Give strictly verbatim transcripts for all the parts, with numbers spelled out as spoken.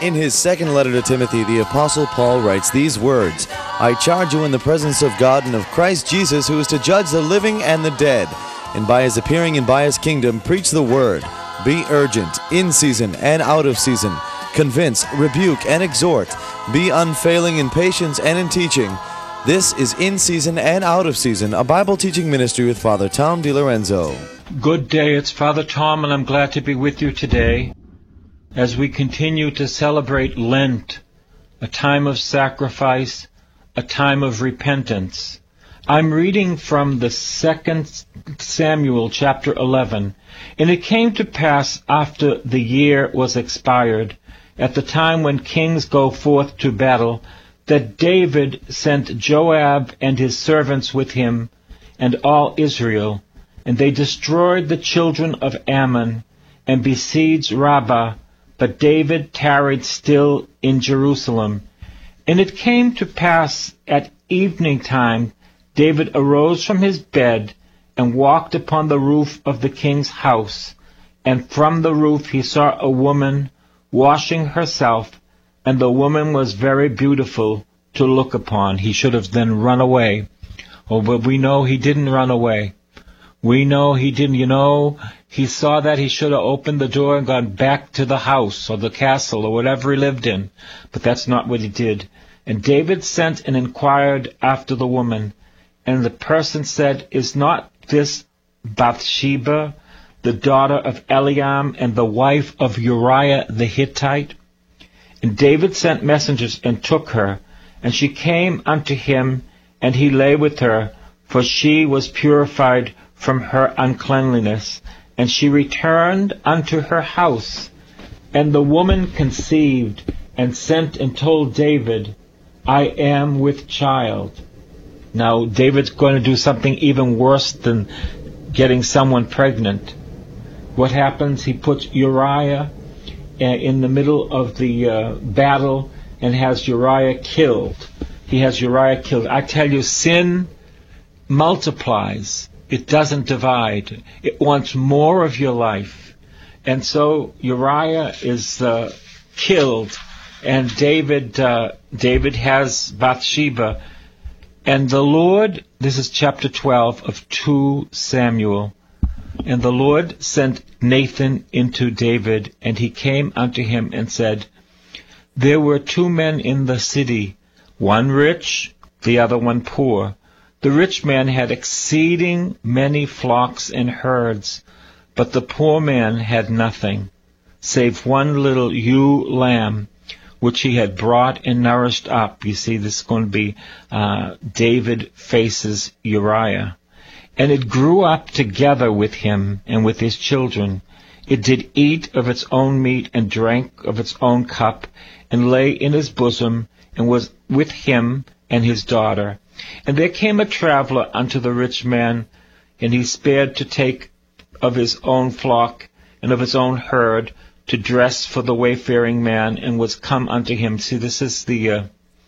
In his second letter to Timothy, the Apostle Paul writes these words, I charge you in the presence of God and of Christ Jesus, who is to judge the living and the dead, and by his appearing and by his kingdom, preach the word. Be urgent, in season and out of season. Convince, rebuke, and exhort. Be unfailing in patience and in teaching. This is In Season and Out of Season, a Bible teaching ministry with Father Tom DiLorenzo. Good day, it's Father Tom, and I'm glad to be with you today as we continue to celebrate Lent, a time of sacrifice, a time of repentance. I'm reading from the Second Samuel chapter eleven. And it came to pass after the year was expired, at the time when kings go forth to battle, that David sent Joab and his servants with him, and all Israel, and they destroyed the children of Ammon, and besieged Rabbah, but David tarried still in Jerusalem. And it came to pass at evening time, David arose from his bed, and walked upon the roof of the king's house, and from the roof he saw a woman washing herself, and the woman was very beautiful to look upon. He should have then run away. Oh, but we know he didn't run away. We know he didn't, you know, he saw that he should have opened the door and gone back to the house or the castle or whatever he lived in. But that's not what he did. And David sent and inquired after the woman. And the person said, Is not this Bathsheba, the daughter of Eliam and the wife of Uriah the Hittite? And David sent messengers and took her. And she came unto him, and he lay with her, for she was purified from her uncleanliness. And she returned unto her house. And the woman conceived, and sent and told David, I am with child. Now, David's going to do something even worse than getting someone pregnant. What happens? He puts Uriah in the middle of the uh, battle and has Uriah killed. He has Uriah killed. I tell you, sin multiplies. It doesn't divide. It wants more of your life. And so Uriah is uh, killed, and David uh, David has Bathsheba. And the Lord, this is chapter twelve of Second Samuel, and the Lord sent Nathan into David, and he came unto him and said, There were two men in the city, one rich, the other one poor. The rich man had exceeding many flocks and herds, but the poor man had nothing, save one little ewe lamb, which he had brought and nourished up. You see, this is going to be uh, David faces Uriah. And it grew up together with him and with his children. It did eat of its own meat and drank of its own cup, and lay in his bosom, and was with him and his daughter. And there came a traveler unto the rich man, and he spared to take of his own flock and of his own herd, to dress for the wayfaring man, and was come unto him. See, this is the uh,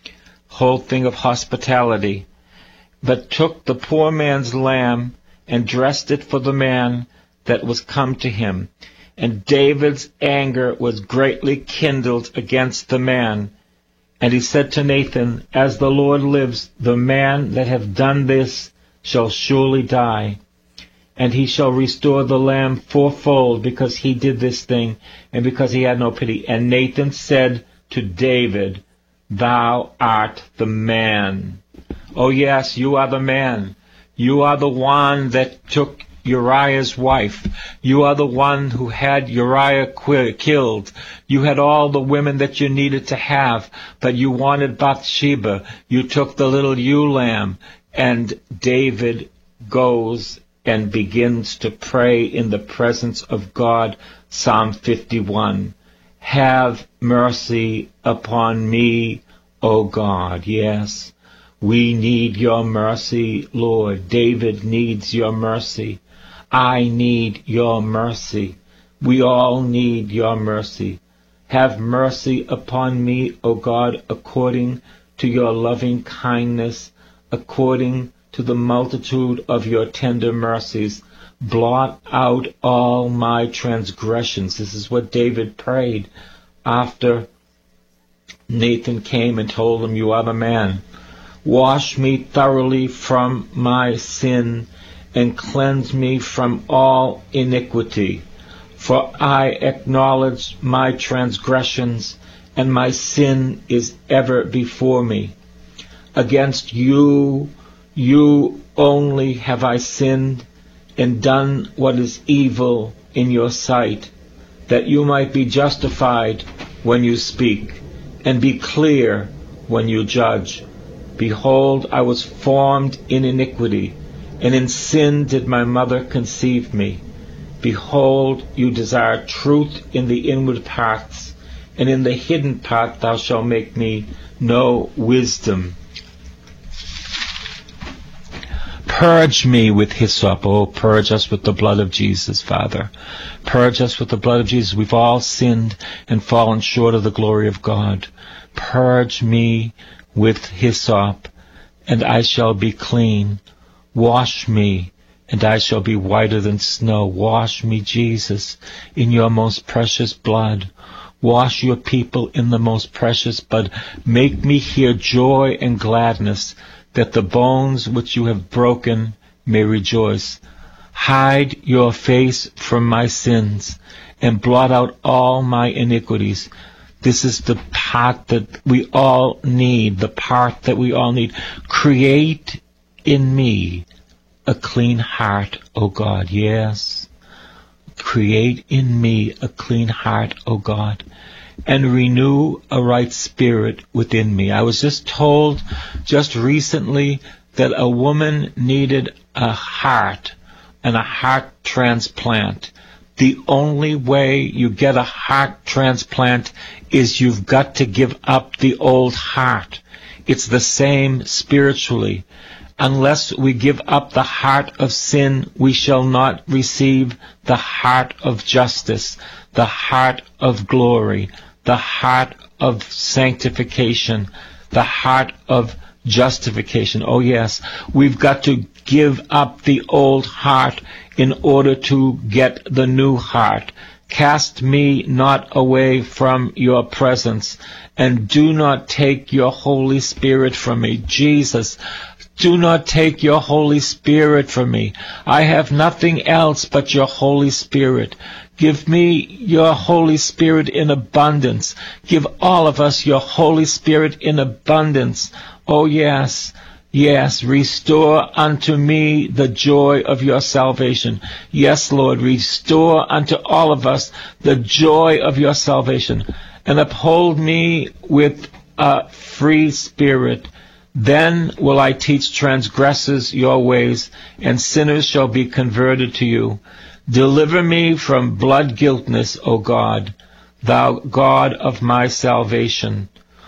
whole thing of hospitality. But took the poor man's lamb, and dressed it for the man that was come to him. And David's anger was greatly kindled against the man. And he said to Nathan, As the Lord lives, the man that hath done this shall surely die. And he shall restore the lamb fourfold, because he did this thing, and because he had no pity. And Nathan said to David, Thou art the man. Oh yes, you are the man. You are the one that took Uriah's wife. You are the one who had Uriah qu- killed. You had all the women that you needed to have, but you wanted Bathsheba. You took the little ewe lamb. And David goes and begins to pray in the presence of God. Psalm fifty-one. Have mercy upon me, O God. Yes, we need your mercy, Lord. David needs your mercy. I need your mercy. We all need your mercy. Have mercy upon me, O God, according to your loving kindness, according to the multitude of your tender mercies. Blot out all my transgressions. This is what David prayed after Nathan came and told him, "You are the man. Wash me thoroughly from my sin and cleanse me from all iniquity. For I acknowledge my transgressions, and my sin is ever before me. Against you, you only have I sinned, and done what is evil in your sight, that you might be justified when you speak, and be clear when you judge. Behold, I was formed in iniquity, and in sin did my mother conceive me. Behold, you desire truth in the inward parts, and in the hidden part thou shalt make me know wisdom. Purge me with hyssop." Oh, purge us with the blood of Jesus, Father. Purge us with the blood of Jesus. We've all sinned and fallen short of the glory of God. Purge me with hyssop, and I shall be clean. Wash me, and I shall be whiter than snow. Wash me, Jesus, in your most precious blood. Wash your people in the most precious blood. Make me hear joy and gladness, that the bones which you have broken may rejoice. Hide your face from my sins, and blot out all my iniquities. This is the part that we all need, the part that we all need. Create in me a clean heart, O God. Yes. Create in me a clean heart, O God, and renew a right spirit within me. I was just told just recently that a woman needed a heart and a heart transplant. The only way you get a heart transplant is you've got to give up the old heart. It's the same spiritually. Unless we give up the heart of sin, we shall not receive the heart of justice, the heart of glory, the heart of sanctification, the heart of justification. Oh yes, we've got to give up the old heart in order to get the new heart. Cast me not away from your presence, and do not take your Holy Spirit from me. Jesus, do not take your Holy Spirit from me. I have nothing else but your Holy Spirit. Give me your Holy Spirit in abundance. Give all of us your Holy Spirit in abundance. Oh yes, yes, restore unto me the joy of your salvation. Yes, Lord, restore unto all of us the joy of your salvation, and uphold me with a free spirit. Then will I teach transgressors your ways, and sinners shall be converted to you. Deliver me from blood guiltness, O God, thou God of my salvation.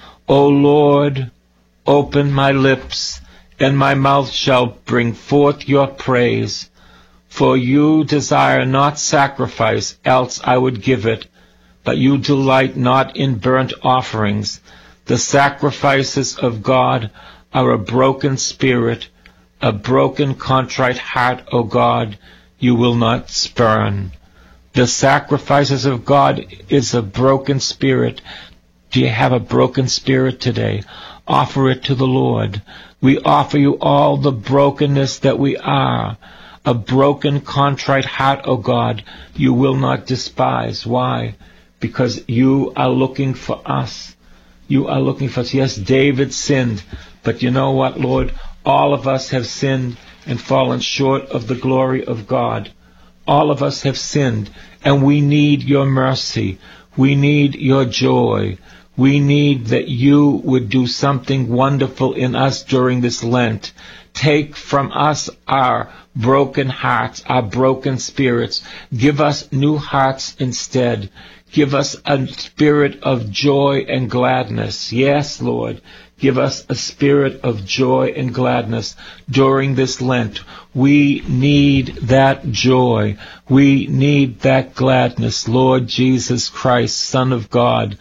O Lord, open my lips, and my mouth shall bring forth your praise. For you desire not sacrifice, else I would give it, but you delight not in burnt offerings. The sacrifices of God are a broken spirit, a broken contrite heart, O God, you will not spurn. The sacrifices of God is a broken spirit. Do you have a broken spirit today? Offer it to the Lord. We offer you all the brokenness that we are. A broken contrite heart, O God, you will not despise. Why? Because you are looking for us. You are looking for us. Yes, David sinned, but you know what, Lord? All of us have sinned and fallen short of the glory of God. All of us have sinned, and we need your mercy. We need your joy. We need that you would do something wonderful in us during this Lent. Take from us our broken hearts, our broken spirits. Give us new hearts instead. Give us a spirit of joy and gladness. Yes, Lord. Give us a spirit of joy and gladness during this Lent. We need that joy. We need that gladness. Lord Jesus Christ, Son of God,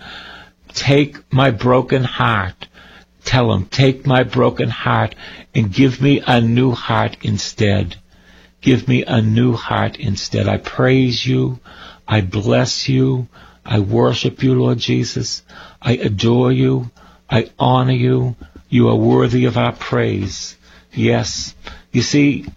take my broken heart. Tell him, take my broken heart and give me a new heart instead. Give me a new heart instead. I praise you. I bless you. I worship you, Lord Jesus. I adore you. I honor you. You are worthy of our praise. Yes. You see,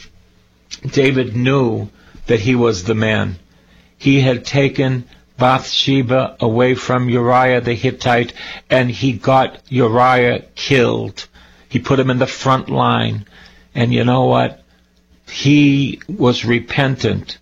David knew that he was the man. He had taken Bathsheba away from Uriah the Hittite, and he got Uriah killed. He put him in the front line. And you know what? He was repentant.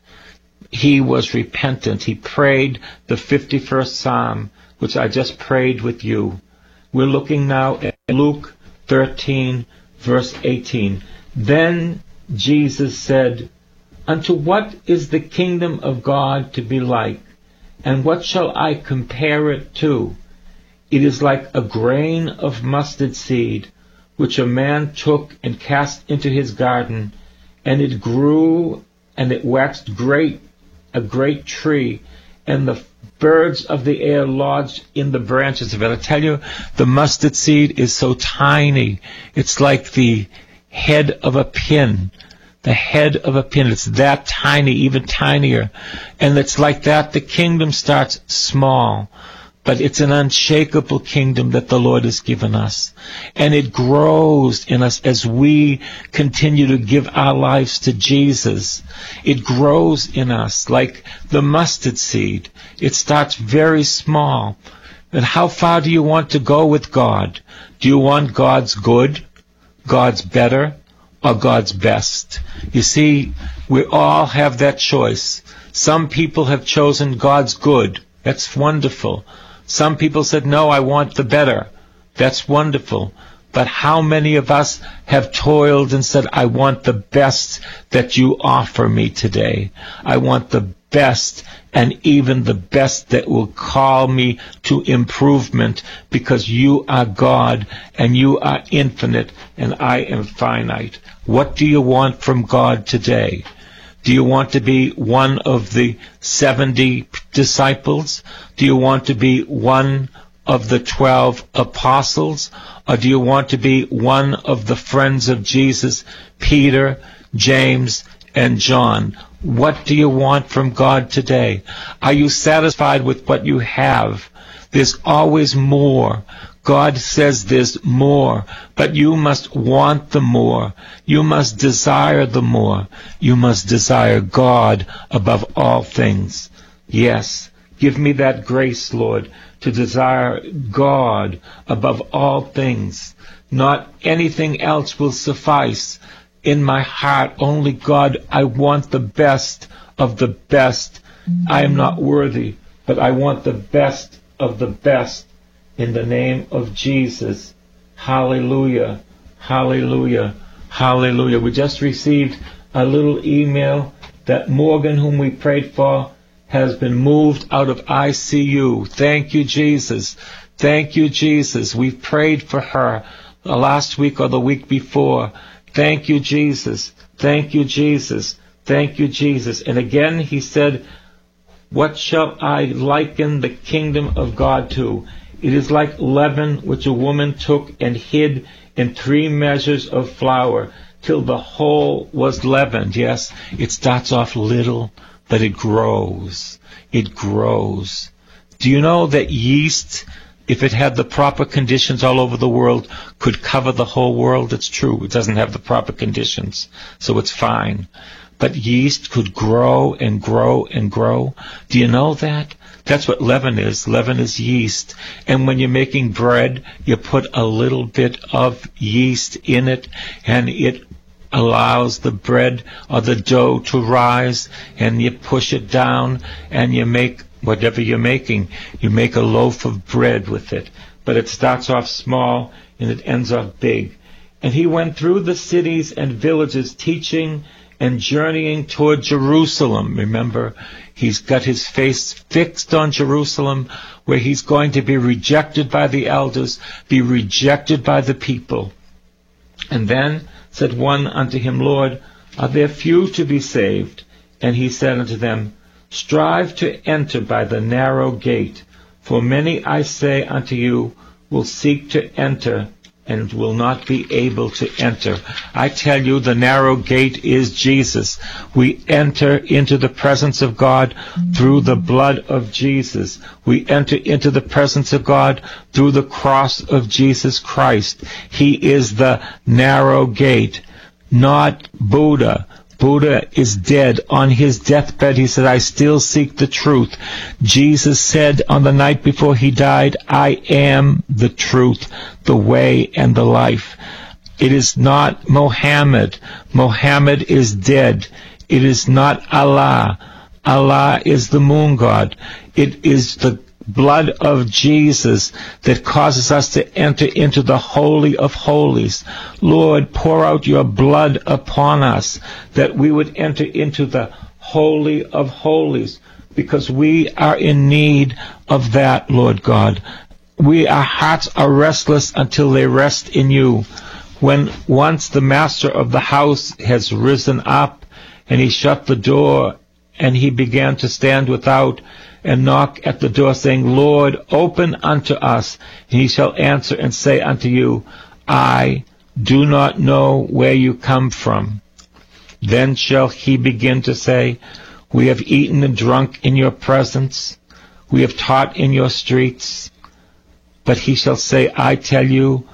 He was repentant. He prayed the fifty-first Psalm, which I just prayed with you. We're looking now at Luke thirteen, verse eighteen. Then Jesus said, "Unto what is the kingdom of God to be like? And what shall I compare it to? It is like a grain of mustard seed, which a man took and cast into his garden, and it grew, and it waxed great, a great tree, and the birds of the air lodged in the branches of it." I tell you, the mustard seed is so tiny. It's like the head of a pin. The head of a pin. It's that tiny, even tinier. And it's like that. The kingdom starts small, but it's an unshakable kingdom that the Lord has given us. And it grows in us as we continue to give our lives to Jesus. It grows in us like the mustard seed. It starts very small. And how far do you want to go with God? Do you want God's good, God's better, or God's best? You see, we all have that choice. Some people have chosen God's good. That's wonderful. Some people said, no, I want the better. That's wonderful. But how many of us have toiled and said, I want the best that you offer me today. I want the best, and even the best that will call me to improvement, because you are God and you are infinite and I am finite. What do you want from God today? Do you want to be one of the seventy disciples? Do you want to be one of the twelve apostles? Or do you want to be one of the friends of Jesus, Peter, James, and John? What do you want from God today? Are you satisfied with what you have? There's always more. God says there's more, but you must want the more. You must desire the more. You must desire God above all things. Yes, give me that grace, Lord, to desire God above all things. Not anything else will suffice. In my heart, only God, I want the best of the best. I am not worthy, but I want the best of the best in the name of Jesus. Hallelujah, hallelujah, hallelujah. We just received a little email that Morgan, whom we prayed for, has been moved out of I C U. Thank you, Jesus. Thank you, Jesus. We've prayed for her the last week or the week before. Thank you, Jesus. Thank you, Jesus. Thank you, Jesus. And again he said, what shall I liken the kingdom of God to? It is like leaven which a woman took and hid in three measures of flour till the whole was leavened. Yes, it starts off little, but it grows. It grows. Do you know that yeast, if it had the proper conditions all over the world, could cover the whole world? It's true. It doesn't have the proper conditions, so it's fine. But yeast could grow and grow and grow. Do you know that? That's what leaven is. Leaven is yeast. And when you're making bread, you put a little bit of yeast in it, and it allows the bread or the dough to rise, and you push it down, and you make whatever you're making. You make a loaf of bread with it. But it starts off small, and it ends off big. And he went through the cities and villages, teaching and journeying toward Jerusalem. Remember, he's got his face fixed on Jerusalem, where he's going to be rejected by the elders, be rejected by the people. And then said one unto him, Lord, are there few to be saved? And he said unto them, strive to enter by the narrow gate, for many, I say unto you, will seek to enter and will not be able to enter. I tell you, the narrow gate is Jesus. We enter into the presence of God through the blood of Jesus. We enter into the presence of God through the cross of Jesus Christ. He is the narrow gate, not Buddha. Buddha is dead. On his deathbed, he said, I still seek the truth. Jesus said on the night before he died, I am the truth, the way, and the life. It is not Mohammed. Mohammed is dead. It is not Allah. Allah is the moon god. It is the blood of Jesus that causes us to enter into the Holy of Holies. Lord, pour out your blood upon us that we would enter into the Holy of Holies, because we are in need of that, Lord God. We, our hearts are restless until they rest in you. When once the master of the house has risen up and he shut the door and he began to stand without and knock at the door, saying, Lord, open unto us. And he shall answer and say unto you, I do not know where you come from. Then shall he begin to say, we have eaten and drunk in your presence. We have taught in your streets. But he shall say, I tell you,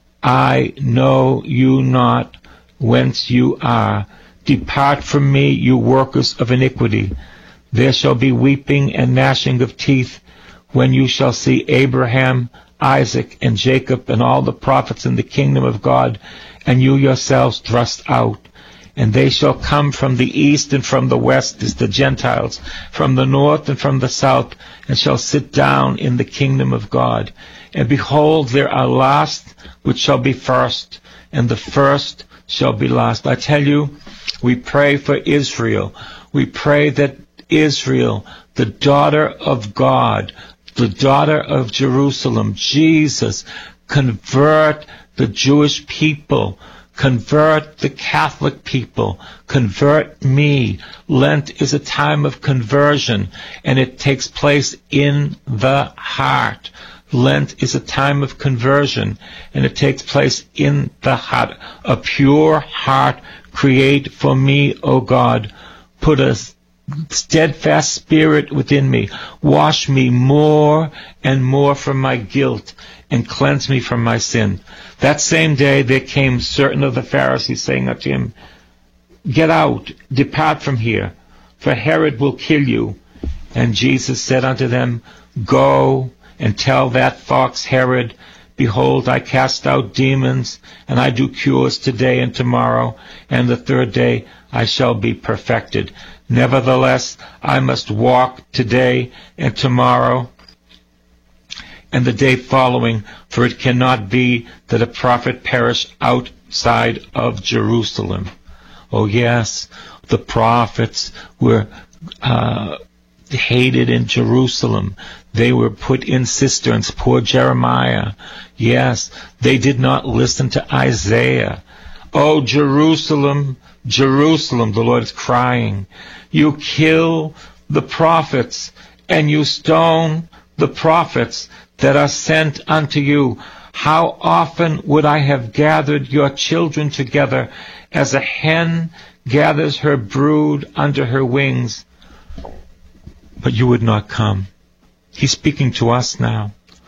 I know you not whence you are. Depart from me, you workers of iniquity. There shall be weeping and gnashing of teeth when you shall see Abraham, Isaac, and Jacob, and all the prophets in the kingdom of God, and you yourselves thrust out. And they shall come from the east and from the west, as the Gentiles, from the north and from the south, and shall sit down in the kingdom of God. And behold, there are last which shall be first, and the first shall be last. I tell you, we pray for Israel. We pray that Israel, the daughter of God, the daughter of Jerusalem, Jesus, convert the Jewish people, convert the Catholic people, convert me. Lent is a time of conversion, and it takes place in the heart. Lent is a time of conversion, and it takes place in the heart. A pure heart create for me, O God. Put a steadfast spirit within me. Wash me more and more from my guilt, and cleanse me from my sin. That same day there came certain of the Pharisees, saying unto him, Get out, depart from here, for Herod will kill you. And Jesus said unto them, Go and tell that fox Herod, Behold, I cast out demons, and I do cures today and tomorrow, and the third day I shall be perfected. Nevertheless, I must walk today and tomorrow and the day following, for it cannot be that a prophet perish outside of Jerusalem. Oh yes, the prophets were uh, hated in Jerusalem. They were put in cisterns. Poor Jeremiah. Yes, they did not listen to Isaiah. Oh, Jerusalem, Jerusalem, the Lord is crying. You kill the prophets, and you stone the prophets that are sent unto you. How often would I have gathered your children together as a hen gathers her brood under her wings, but you would not come. He's speaking to us now.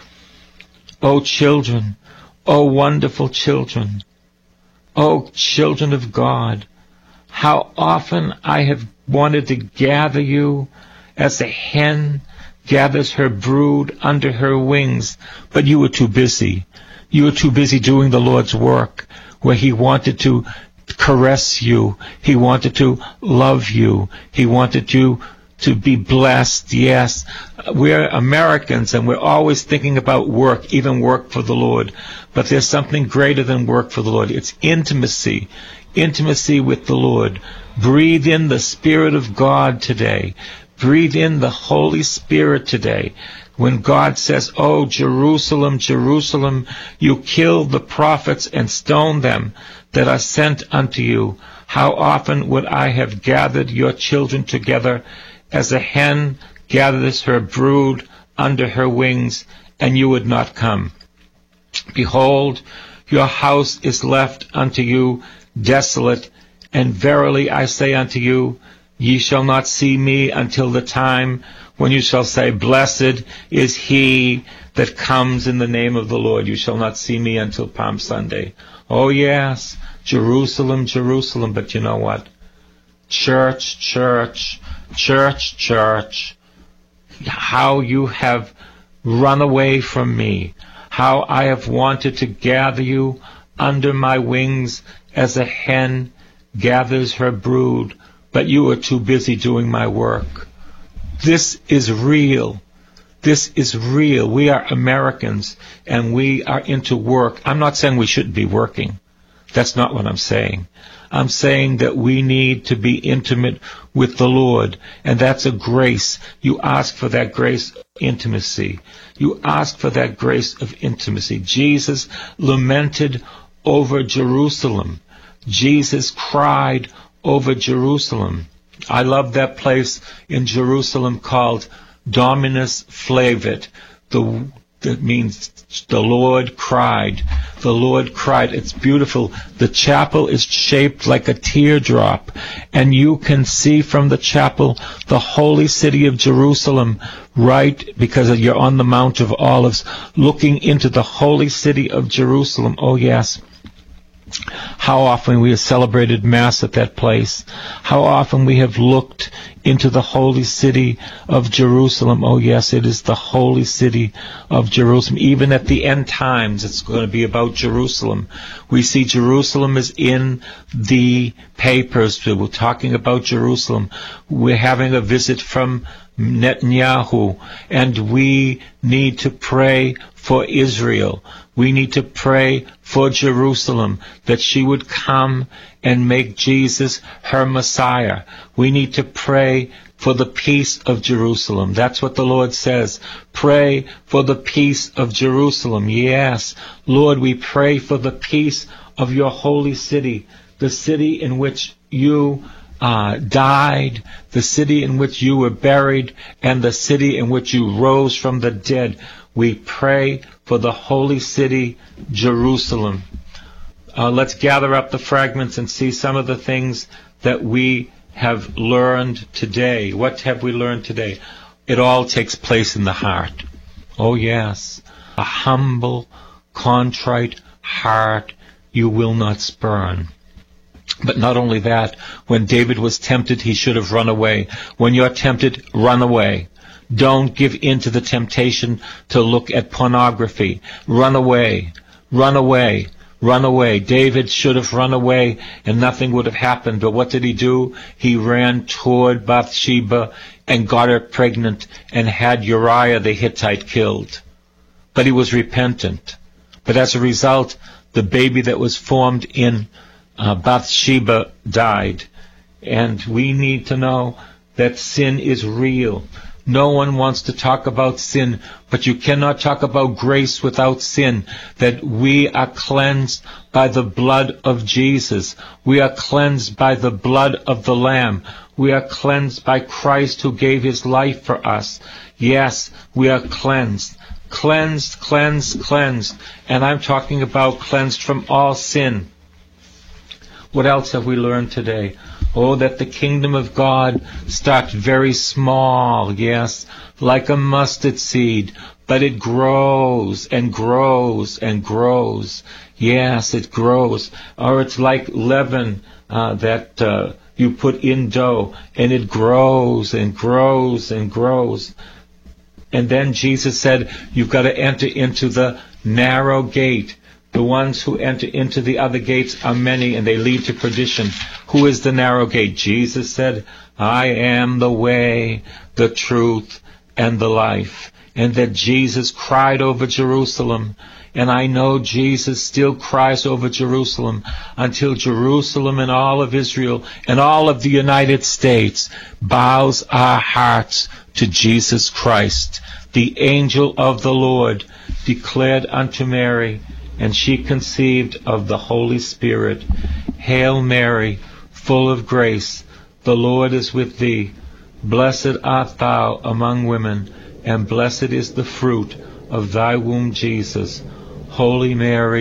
O children, O wonderful children, O children of God, how often I have wanted to gather you as a hen gathers her brood under her wings, but you were too busy. You were too busy doing the Lord's work, where He wanted to caress you. He wanted to love you. He wanted you to be blessed. Yes, we're Americans, and we're always thinking about work, even work for the Lord. But there's something greater than work for the Lord. It's intimacy, intimacy with the Lord. Breathe in the Spirit of God today. Breathe in the Holy Spirit today. When God says, Oh, Jerusalem, Jerusalem, you kill the prophets and stone them that are sent unto you. How often would I have gathered your children together as a hen gathers her brood under her wings, and you would not come. Behold, Your house is left unto you desolate. And verily I say unto you, ye shall not see me until the time when you shall say, Blessed is he that comes in the name of the Lord. You shall not see me until Palm Sunday. Oh yes, Jerusalem, Jerusalem. But you know what? Church, church, church, church. How you have run away from me. How I have wanted to gather you under my wings as a hen gathers her brood, but you are too busy doing my work. This is real. This is real. We are Americans, and we are into work. I'm not saying we shouldn't be working. That's not what I'm saying. I'm saying that we need to be intimate with the Lord, and that's a grace. You ask for that grace of intimacy. You ask for that grace of intimacy. Jesus lamented over Jerusalem. Jesus cried over Jerusalem. I love that place in Jerusalem called Dominus Flavit. The, that means the Lord cried. The Lord cried. It's beautiful. The chapel is shaped like a teardrop, and you can see from the chapel the holy city of Jerusalem, right, because you're on the Mount of Olives, looking into the holy city of Jerusalem. Oh yes. How often we have celebrated Mass at that place. How often we have looked into the holy city of Jerusalem. Oh yes, it is the holy city of Jerusalem. Even at the end times, it's going to be about Jerusalem. We see Jerusalem is in the papers. We're talking about Jerusalem. We're having a visit from Netanyahu, and we need to pray for Israel. We need to pray for Jerusalem, that she would come and make Jesus her Messiah. We need to pray for the peace of Jerusalem. That's what the Lord says. Pray for the peace of Jerusalem. Yes, Lord, we pray for the peace of your holy city, the city in which you uh, died, the city in which you were buried, and the city in which you rose from the dead. We pray for the holy city, Jerusalem. Uh, let's gather up the fragments and see some of the things that we have learned today. What have we learned today? It all takes place in the heart. Oh yes, a humble, contrite heart you will not spurn. But not only that, when David was tempted, he should have run away. When you're tempted, run away. Don't give in to the temptation to look at pornography. Run away. Run away. Run away. David should have run away and nothing would have happened. But what did he do? He ran toward Bathsheba and got her pregnant and had Uriah the Hittite killed. But he was repentant. But as a result, the baby that was formed in uh, Bathsheba died. And we need to know that sin is real. No one wants to talk about sin, but you cannot talk about grace without sin, that we are cleansed by the blood of Jesus. We are cleansed by the blood of the Lamb. We are cleansed by Christ who gave his life for us. Yes, we are cleansed. Cleansed, cleansed, cleansed. And I'm talking about cleansed from all sin. What else have we learned today? Oh, that the kingdom of God starts very small, yes, like a mustard seed, but it grows and grows and grows. Yes, it grows. Or it's like leaven uh, that uh, you put in dough, and it grows and grows and grows. And then Jesus said, you've got to enter into the narrow gate. The ones who enter into the other gates are many, and they lead to perdition. Who is the narrow gate? Jesus said, I am the way, the truth, and the life. And that Jesus cried over Jerusalem. And I know Jesus still cries over Jerusalem until Jerusalem and all of Israel and all of the United States bows our hearts to Jesus Christ. The angel of the Lord declared unto Mary, and she conceived of the Holy Spirit. Hail Mary, full of grace, the Lord is with thee. Blessed art thou among women, and blessed is the fruit of thy womb, Jesus. Holy Mary,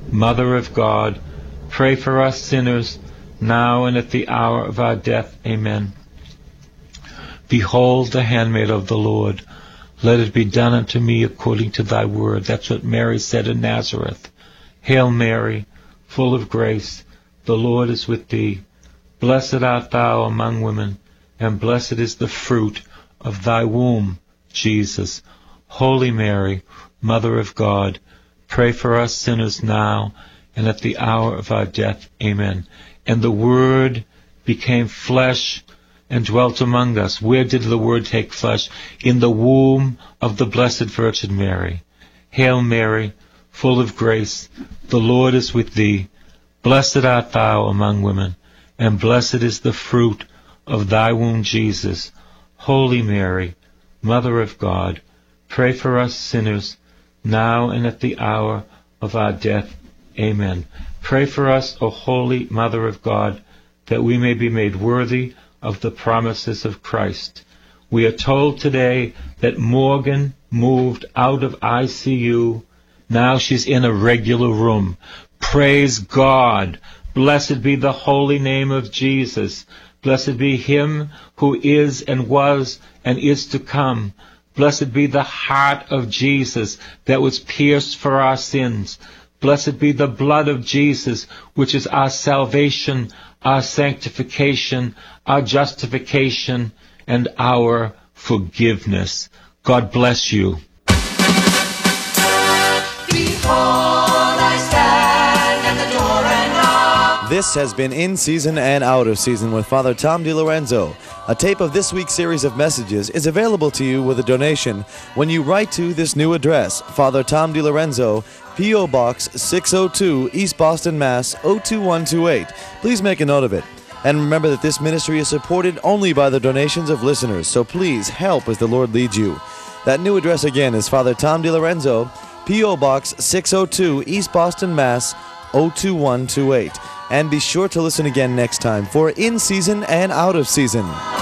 Mother of God, pray for us sinners, now and at the hour of our death. Amen. Behold the handmaid of the Lord. Let it be done unto me according to thy word. That's what Mary said in Nazareth. Hail Mary, full of grace, the Lord is with thee. Blessed art thou among women, and blessed is the fruit of thy womb, Jesus. Holy Mary, Mother of God, pray for us sinners now and at the hour of our death. Amen. And the Word became flesh and dwelt among us. Where did the Word take flesh? In the womb of the Blessed Virgin Mary. Hail Mary, full of grace, the Lord is with thee. Blessed art thou among women, and blessed is the fruit of thy womb, Jesus. Holy Mary, Mother of God, pray for us sinners, now and at the hour of our death. Amen. Pray for us, O Holy Mother of God, that we may be made worthy of the promises of Christ. We are told today that Morgan moved out of I C U. Now she's in a regular room. Praise God. Blessed be the holy name of Jesus. Blessed be him who is and was and is to come. Blessed be the heart of Jesus that was pierced for our sins. Blessed be the blood of Jesus, which is our salvation, our sanctification, our justification, and our forgiveness. God bless you. Behold, I stand at the door and knock. This has been In Season and Out of Season with Father Tom DiLorenzo. A tape of this week's series of messages is available to you with a donation when you write to this new address, Father Tom DiLorenzo, P O. Box six oh two, East Boston, Mass. oh two one two eight. Please make a note of it. And remember that this ministry is supported only by the donations of listeners, so please help as the Lord leads you. That new address again is Father Tom DiLorenzo, P O. Box six oh two, East Boston, Mass. oh two one two eight. And be sure to listen again next time for In Season and Out of Season.